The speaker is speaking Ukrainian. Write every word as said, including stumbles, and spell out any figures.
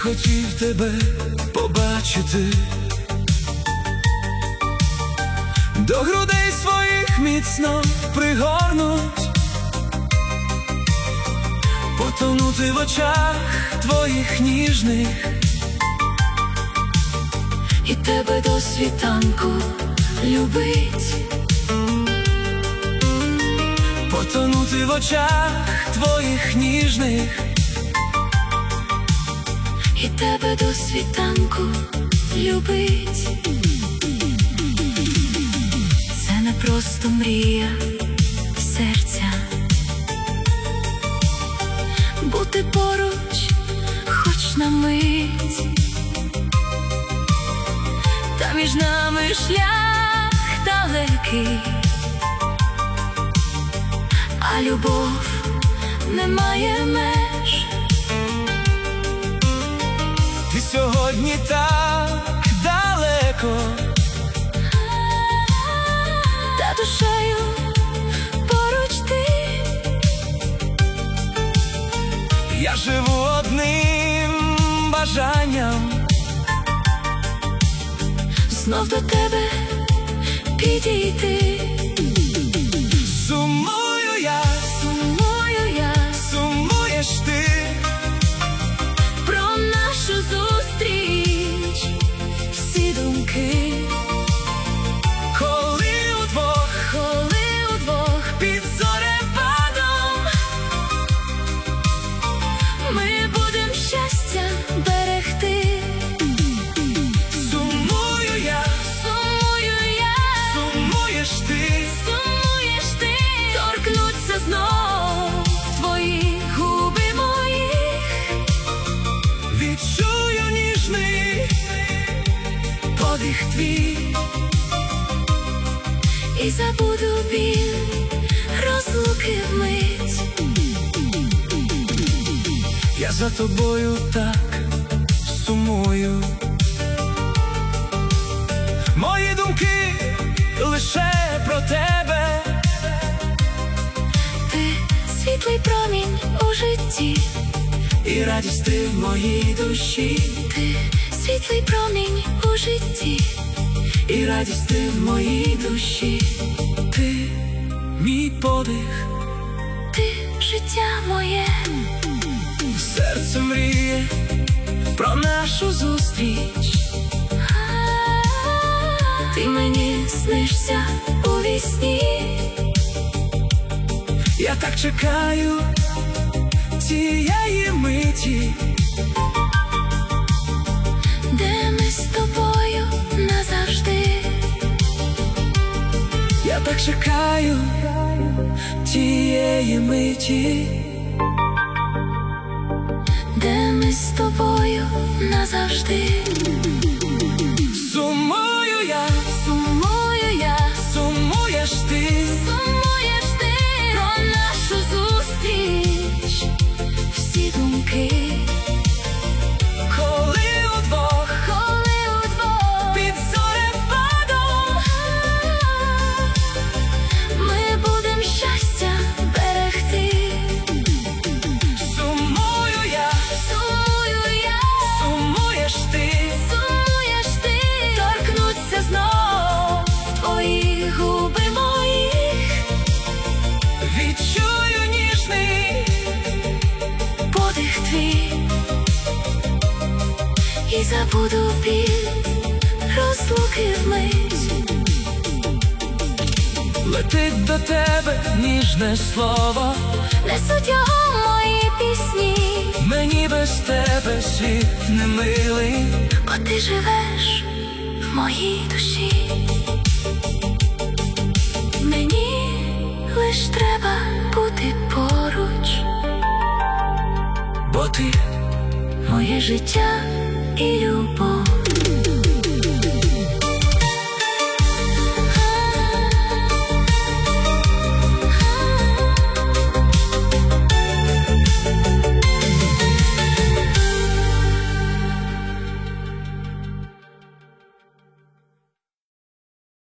хотів тебе побачити, до грудей своїх міцно пригорнуть, потонути в очах твоїх ніжних, і тебе до світанку любить, потонути в очах твоїх ніжних, і тебе до світанку любить. Це не просто мрія серця, бути поруч хоч на мить, та між нами шлях далекий, а любов не має меж. Ти сьогодні так далеко, та душею поруч ти. я живу одним бажанням Знов до тебе підійти. Сумую я, Сумую я, сумуєш ти, про нашу зустріч всі думки, коли удвох, коли удвох під зорепадом ми будем щастя берегти. Сумую я, Сумую я, сумуєш ти, сумуєш ти, торкнуться знов твої губи моїх, відчую ніжний подих твій, і забуду біль розлуки вмить. я за тобою так сумую, мої думки лише про тебе. Ти світлий промінь у житті, І радість ти в моїй душі, ти світлий промінь у житті, і радість ти в моїй душі, ти мій подих, ти життя моє. серце мріє про нашу зустріч. Ти мені снишся у вісні, Я так чекаю цієї миті, де ми з тобою назавжди. я так чекаю тієї миті, Де ми з тобою назавжди. сумую я, Сумую я, сумуєш ти, сумуєш ти, про нашу зустріч всі думки, коли удвох коли удвох під зорепадом ми будем щастя берегти. сумую я, Сумую я, сумуєш ти, сумуєш ти, торкнуться знов твої губи моїх, відчую ніжний подих твій, і забуду біль розлуки вмить. летить до тебе ніжне слово, Несуть його мої пісні, мені без тебе світ не милий. бо ти живеш в моїй душі. Мені лиш треба бути поруч, Бо ти моє життя